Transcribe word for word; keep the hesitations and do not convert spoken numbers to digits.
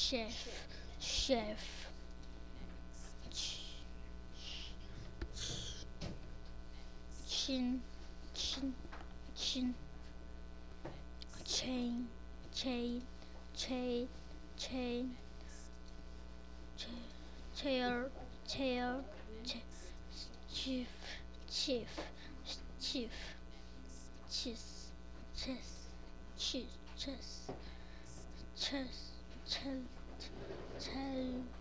chef, chef, chin, chin, chin, chain, chain, chain, chain, chair, chair, chief, chief, chief, cheese, chess, cheese, chess, chess, chess, chess.